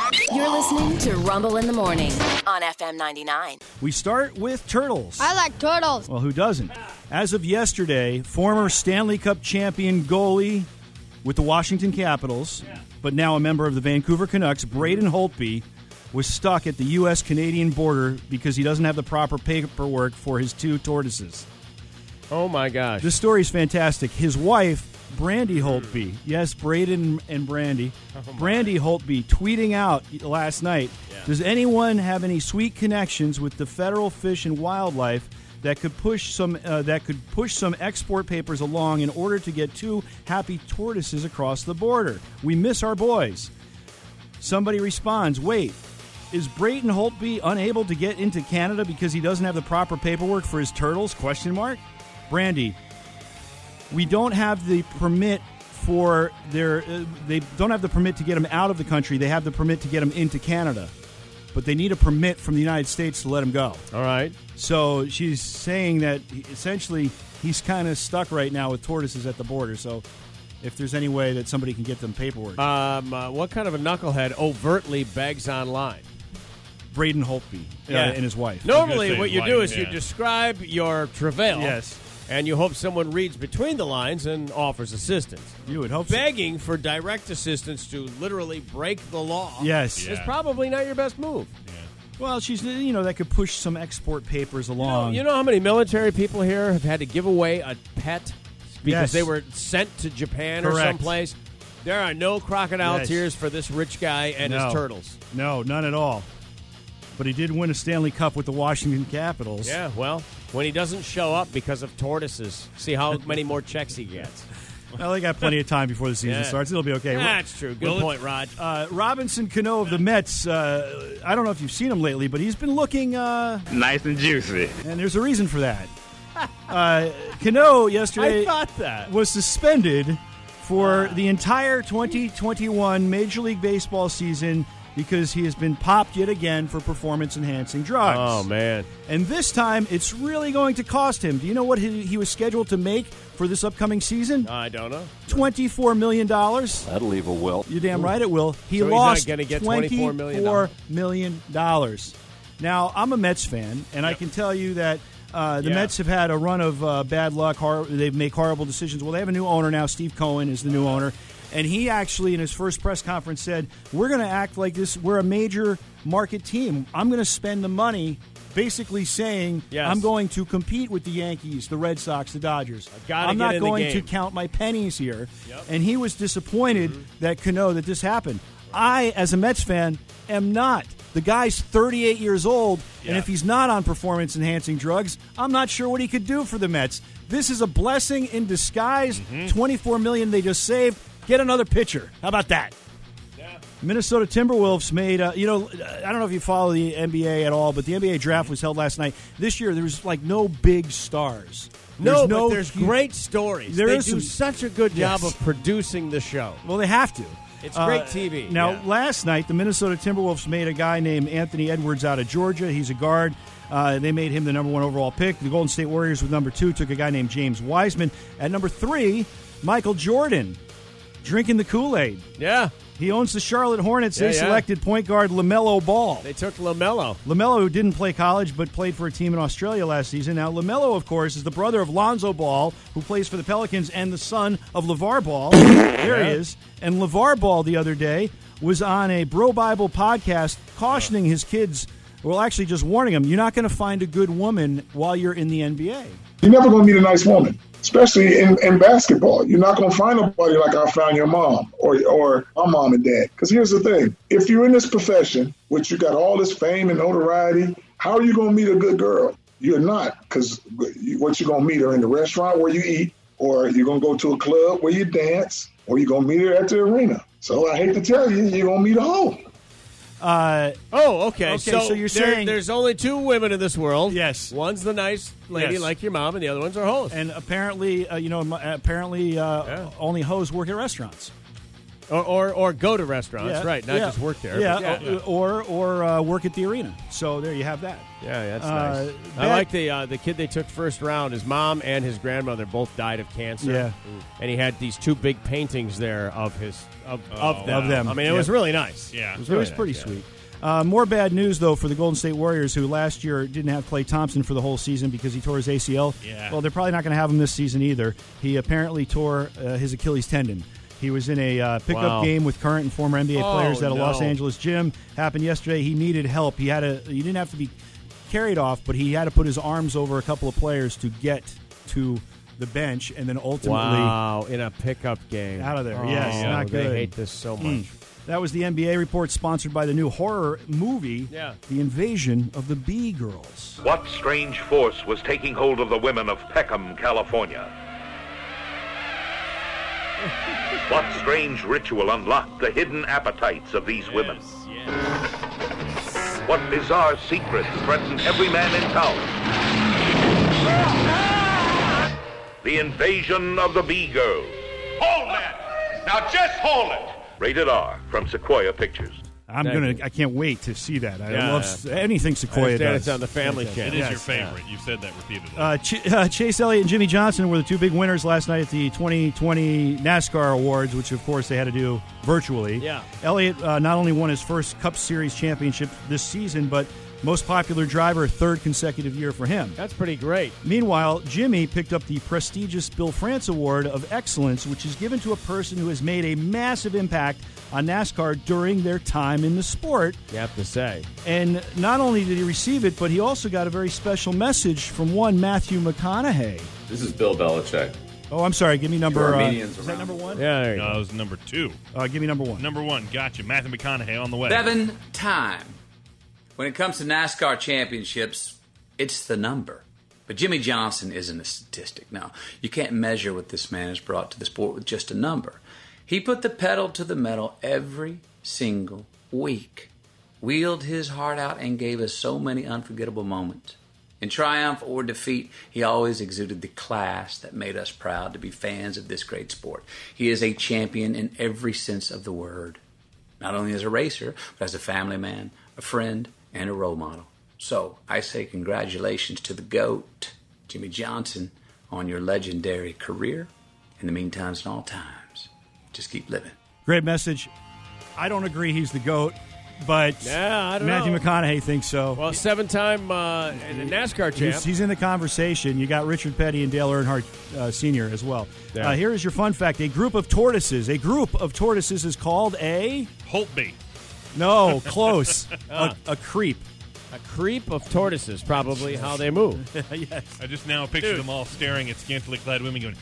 You're listening to Rumble in the Morning on FM 99. We start with turtles. I like turtles. Well, who doesn't? As of yesterday, former Stanley Cup champion goalie with the Washington Capitals, but now a member of the Vancouver Canucks, Braden Holtby, was stuck at the U.S.-Canadian border because he doesn't have the proper paperwork for his 2 tortoises. Oh, my gosh. This story is fantastic. His wife, Brandy Holtby, yes, Braden and Brandy, Brandy Holtby tweeting out last night, does anyone have any sweet connections with the Federal Fish and Wildlife that could push some export papers along in order to get 2 happy tortoises across the border? We miss our boys. Somebody responds, wait, is Braden Holtby unable to get into Canada because he doesn't have the proper paperwork for his turtles? ? Brandy, we don't have the permit for their. They don't have the permit to get them out of the country. They have the permit to get them into Canada, but they need a permit from the United States to let them go. All right. So she's saying that essentially he's kind of stuck right now with tortoises at the border. So if there's any way that somebody can get them paperwork, what kind of a knucklehead overtly begs online? Braden Holtby and his wife. Normally, what you do is you describe your travail. Yes. And you hope someone reads between the lines and offers assistance. You would hope Begging for direct assistance to literally break the law is probably not your best move. Yeah. Well, she's, that could push some export papers along. You know how many military people here have had to give away a pet because they were sent to Japan or someplace? There are no crocodile tears for this rich guy and his turtles. No, none at all. But he did win a Stanley Cup with the Washington Capitals. Yeah, well, when he doesn't show up because of tortoises, see how many more checks he gets. Well, they got plenty of time before the season starts. It'll be okay. That's true. Good point, Raj. Robinson Cano of the Mets, I don't know if you've seen him lately, but he's been looking nice and juicy. And there's a reason for that. Cano yesterday was suspended for the entire 2021 Major League Baseball season because he has been popped yet again for performance-enhancing drugs. Oh, man. And this time, it's really going to cost him. Do you know what he was scheduled to make for this upcoming season? I don't know. $24 million. That'll leave a will. You're damn right it will. He lost $24 million. Now, I'm a Mets fan, and I can tell you that the Mets have had a run of bad luck. They make horrible decisions. Well, they have a new owner now. Steve Cohen is the new owner. And he actually, in his first press conference, said, we're going to act like this. We're a major market team. I'm going to spend the money, basically saying I'm going to compete with the Yankees, the Red Sox, the Dodgers. I'm not going to count my pennies here. Yep. And he was disappointed that this happened. I, as a Mets fan, am not. The guy's 38 years old, and if he's not on performance-enhancing drugs, I'm not sure what he could do for the Mets. This is a blessing in disguise. $24 million they just saved. Get another pitcher. How about that? Yeah. Minnesota Timberwolves made, I don't know if you follow the NBA at all, but the NBA draft was held last night. This year, there was no big stars. There's great stories. They do such a good job of producing the show. Well, they have to. It's great TV. Now, last night, the Minnesota Timberwolves made a guy named Anthony Edwards out of Georgia. He's a guard. They made him the number 1 overall pick. The Golden State Warriors with number 2 took a guy named James Wiseman. At number 3, Michael Jordan. Drinking the Kool-Aid. Yeah. He owns the Charlotte Hornets. They selected point guard LaMelo Ball. They took LaMelo. LaMelo, who didn't play college but played for a team in Australia last season. Now, LaMelo, of course, is the brother of Lonzo Ball, who plays for the Pelicans, and the son of LeVar Ball. There he is. And LeVar Ball the other day was on a Bro Bible podcast cautioning his kids, well, actually just warning them, you're not going to find a good woman while you're in the NBA. You're never going to meet a nice woman. Especially in basketball. You're not going to find nobody like I found your mom or my mom and dad. Because here's the thing. If you're in this profession, which you got all this fame and notoriety, how are you going to meet a good girl? You're not. Because what you're going to meet her in the restaurant where you eat, or you're going to go to a club where you dance, or you're going to meet her at the arena. So I hate to tell you, you're going to meet a hoe. Okay. So you're saying there's only 2 women in this world. Yes. One's the nice lady like your mom, and the other ones are hoes. And apparently, only hoes work at restaurants. Or go to restaurants, right? Not just work there. Yeah, or work at the arena. So there you have that. Yeah, that's nice. I like the kid they took first round. His mom and his grandmother both died of cancer. Yeah, and he had these 2 big paintings there of them. I mean, it was really nice. Yeah, it was pretty sweet. More bad news, though, for the Golden State Warriors, who last year didn't have Klay Thompson for the whole season because he tore his ACL. Yeah. Well, they're probably not going to have him this season either. He apparently tore his Achilles tendon. He was in a pickup game with current and former NBA players at a Los Angeles gym. Happened yesterday. He needed help. He didn't have to be carried off, but he had to put his arms over a couple of players to get to the bench, and then ultimately in a pickup game out of there. Yes, not good. They hate this so much. That was the NBA report, sponsored by the new horror movie, The Invasion of the Bee Girls. What strange force was taking hold of the women of Peckham, California? What strange ritual unlocked the hidden appetites of these women? What bizarre secrets threatened every man in town? The Invasion of the Bee Girls. Hold that! Now just hold it! Rated R from Sequoia Pictures. I can't wait to see that. I love anything Sequoia does. It's on the Family Channel. It is your favorite. You've said that repeatedly. Chase Elliott and Jimmy Johnson were the 2 big winners last night at the 2020 NASCAR Awards, which, of course, they had to do virtually. Yeah. Elliott not only won his first Cup Series championship this season, but most popular driver, 3rd consecutive year for him. That's pretty great. Meanwhile, Jimmy picked up the prestigious Bill France Award of Excellence, which is given to a person who has made a massive impact on NASCAR during their time in the sport. You have to say. And not only did he receive it, but he also got a very special message from one Matthew McConaughey. This is Bill Belichick. Oh, I'm sorry. Give me number. Is that number 1? Yeah, there you go. No, it was number 2. Give me number 1. Number 1. Gotcha. Matthew McConaughey on the way. 7 time. When it comes to NASCAR championships, it's the number. But Jimmy Johnson isn't a statistic. No, you can't measure what this man has brought to the sport with just a number. He put the pedal to the metal every single week, wheeled his heart out, and gave us so many unforgettable moments. In triumph or defeat, he always exuded the class that made us proud to be fans of this great sport. He is a champion in every sense of the word, not only as a racer, but as a family man, a friend, and a role model. So I say congratulations to the GOAT, Jimmy Johnson, on your legendary career. In the meantime and all times, just keep living. Great message. I don't agree he's the GOAT, but I don't Matthew know. McConaughey thinks so. Well, 7-time NASCAR champ. He's in the conversation. You got Richard Petty and Dale Earnhardt Sr. as well. Yeah. Here is your fun fact. A group of tortoises is called a... Holtby. No, close. A creep. A creep of tortoises, probably how they move. Yes. I just now picture them all staring at scantily clad women going,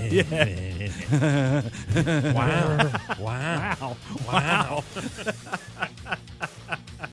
Wow.